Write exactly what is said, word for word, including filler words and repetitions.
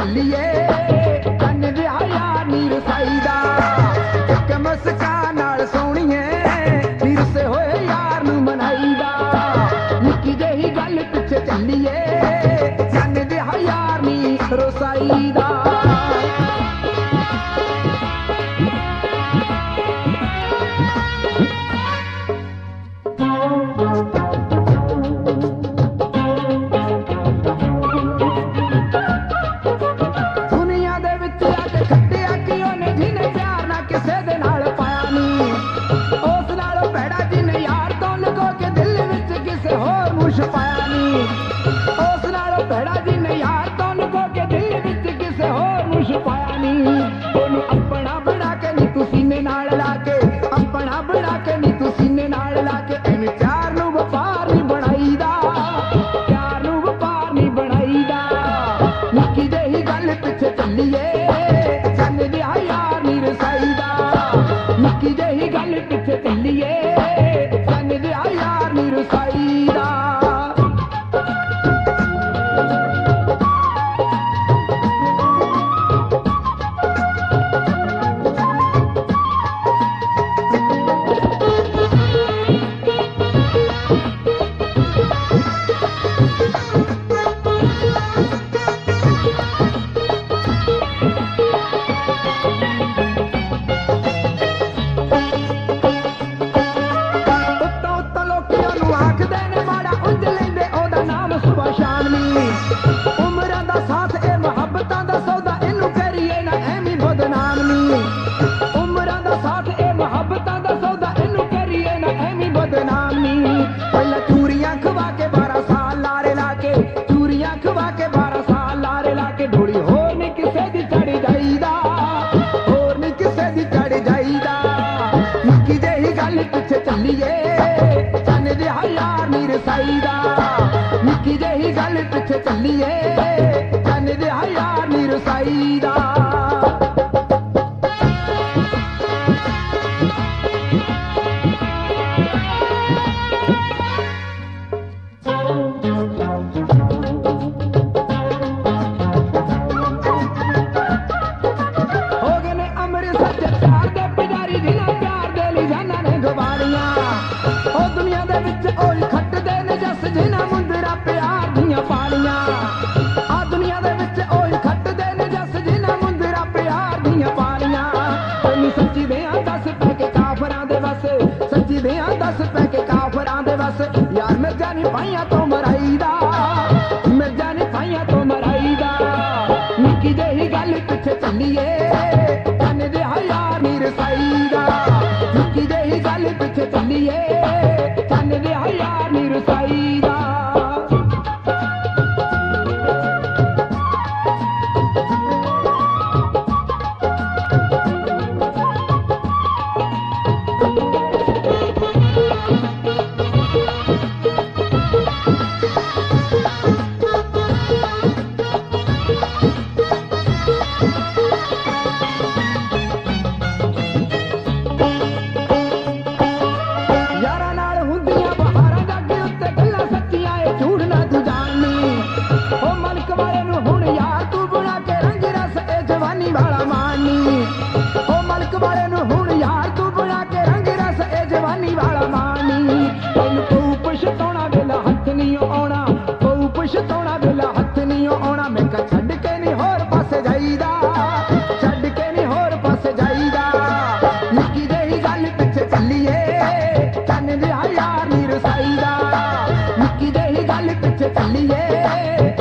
ਚੱਲੀਏ ਚੰਨ ਜਿਹਾ ਯਾਰ ਨੀ ਰਸਾਈ ਦਾ ਇੱਕ ਮੁਸਕਾਨ ਨਾਲ ਸੋਹਣੀਏ ਨੀ ਰੁੱਸੇ ਹੋਏ ਯਾਰ ਨੂੰ ਮਨਾਈਦਾ ਨਿੱਕੀ ਜਿਹੀ ਗੱਲ ਪਿੱਛੇ ਚੱਲੀਏ ਚੰਨ ਜਿਹਾ ਯਾਰ ਨੀ ਰਸਾਈ ਦਾ ਪਾਇਆ ਨੀ ਉਸ ਨਾਲੋਂ ਭੈੜਾ ਜਿਹਨੇ ਯਾਰ ਤੋਂ ਲੁਕੋ ਕੇ ਦਿਲ ਵਿੱਚ ਕਿਸੇ ਹੋਰ ਨੂੰ ਛੁਪਾਇਆ ਨੀ ਉਹਨੂੰ ਆਪਣਾ ਬਣਾ ਕੇ ਨੀ ਤੂੰ ਸੀਨੇ ਨਾਲ ਲਾ ਕੇ ਆਪਣਾ ਬਣਾ ਕੇ ਨੀ ਤੂੰ ਸੀਨੇ ਨਾਲ ਲਾ ਕੇ ਐਵੇਂ ਪਿਆਰ ਨੂੰ ਵਪਾਰ ਨੀ ਬਣਾਈਦਾ ਪਿਆਰ ਨੂੰ ਵਪਾਰ ਨੀ ਬਣਾਈਦਾ ਨਿੱਕੀ ਜਿਹੀ ਗੱਲ ਪਿੱਛੇ ਚੱਲੀਏ ਚੰਨ ਜਿਹਾ ਯਾਰ ਨੀ ਰਸਾਈਦਾ ਨਿੱਕੀ ਜਿਹੀ ਗੱਲ ਪਿੱਛੇ ਚੱਲੀਏ ਚੰਨ ਜਿਹਾ ਯਾਰ ਨੀ ਰਸਾਈਦਾ ਉਮਰਾਂ ਦਾ ਸਾਥ ਇਹ ਮੁਹੱਬਤਾਂ ਦਾ ਸੌਦਾ ਇਹਨੂੰ ਕਰੀਏ ਨਾ ਐਵੇਂ ਬਦਨਾਮ ਨੀ ਉਮਰਾਂ ਦਾ ਸਾਥ ਇਹ ਮੁਹੱਬਤਾਂ ਦਾ ਸੌਦਾ ਇਹਨੂੰ ਕਰੀਏ ਨਾ ਐਵੇਂ ਬਦਨਾਮ ਨੀ ਪਹਿਲਾਂ ਚੂਰੀਆਂ ਖਵਾ ਕੇ ਬਾਰਾਂ ਸਾਲ ਲਾਰੇ ਲਾ ਕੇ ਚੂਰੀਆਂ ਖਵਾ ਕੇ ਬਾਰਾਂ ਸਾਲ ਲਾਰੇ ਲਾ ਕੇ ਢੋਲੀ ਹੋਰ ਨੀ ਕਿਸੇ ਦੀ ਚੜ ਜਾਈਦਾ ਹੋਰ ਨੀ ਕਿਸੇ ਦੀ ਚੜ ਜਾਈਦਾ ਨਿੱਕੀ ਜਿਹੀ ਗੱਲ ਪਿੱਛੇ ਚੱਲੀਏ ਚੰਨ ਜਿਹਾ ਯਾਰ ਨੀ ਰਸਾਈਦਾ ਨਿੱਕੀ ਜਿਹੀ ਗੱਲ ਪਿੱਛੇ ਚੱਲੀਏ ਚੰਨ ਜਿਹਾ ਯਾਰ ਨੀ ਰਸਾਈਦਾ ਹੋ ਗਏ ਨੇ ਅੰਮ੍ਰਿਤਸਰ ਚ ਪਿਆਰ ਦੇ ਪੁਜਾਰੀ ਜਿਨ੍ਹਾਂ ਪਿਆਰ ਦੇ ਲਿਜਾਨਾਂ ਨੇ ਗਵਾਰੀਆਂ ਉਹ ਦੁਨੀਆ ਦੇ ਵਿੱਚ ਉਹੀ ਖੱਟਦੇ ਨੇ ਜੱਸ ਜਿਨ੍ਹਾਂ ਮੁੰਦਰਾ ਪਿਆਰ ਦੀਆਂ ਪਾਲੀਆਂ ਆ ਦੁਨੀਆ ਦੇ ਵਿੱਚ ਉਹੀ ਖੱਟਦੇ ਨੇ ਜੱਸ ਜਿਨ੍ਹਾਂ ਮੁੰਦਰਾ ਪਿਆਰ ਦੀਆਂ ਪਾਲੀਆਂ ਤੈਨੂੰ ਸੱਚੀ ਦਿਆਂ ਦੱਸ ਪੈ ਕੇ ਕਾਫਰਾਂ ਦੇ ਵਸ ਸੱਚੀ ਦਿਆਂ ਦੱਸ ਪੈ ਕੇ ਕਾਫਰਾਂ ਦੇ ਵਸ ਯਾਰ ਮਿਰਜ਼ਾ ਨੀ ਭਾਈਆਂ ਤੋਂ ਮਰਾਈਦਾ ਮਿਰਜ਼ਾ ਨੀ ਭਾਈਆਂ ਤੋਂ ਮਰਾਈਦਾ ਨਿੱਕੀ ਜਿਹੀ ਗੱਲ ਪਿੱਛੇ ਚੱਲੀਏ ਚੰਨ ਜਿਹਾ ਯਾਰ ਨੀ ਰਸਾਈਦਾ ਨਿੱਕੀ ਜਿਹੀ ਗੱਲ ਪਿੱਛੇ ਚੱਲੀਏ ਚੰਨ ਜਿਹਾ ਯਾਰ ਨੀ ਰਸਾਈਦਾ ਵਾਲਾ ਮਾਨੀ ਉਹ ਮਲਕ ਵਾਲੇ ਨੂੰ ਹੁਣ ਯਾਰ ਤੂੰ ਬਣਾ ਕੇ ਰੰਗ ਰਸ ਇਹ ਜਵਾਨੀ ਵਾਲਾ ਮਾਨੀ ਤੈਨੂੰ ਕੋਈ ਪਛਤਾਉਣਾ ਵੇਲਾ ਹੱਥ ਨਹੀਂ ਆਉਣਾ ਕੋਈ ਪਛਤਾਉਣਾ ਵੇਲਾ ਹੱਥ ਨਹੀਂ ਆਉਣਾ ਮੈਂ ਕਾ ਛੱਡ ਕੇ ਨਹੀਂ ਹੋਰ ਪਾਸੇ ਜਾਈਦਾ ਛੱਡ ਕੇ ਨਹੀਂ ਹੋਰ ਪਾਸੇ ਜਾਈਦਾ ਨਿੱਕੀ ਜਿਹੀ ਗੱਲ ਪਿੱਛੇ ਚੱਲੀਏ ਚੰਨ ਜਿਹਾ ਯਾਰ ਨੀ ਰਸਾਈਦਾ ਨਿੱਕੀ ਜਿਹੀ ਗੱਲ ਪਿੱਛੇ ਚੱਲੀਏ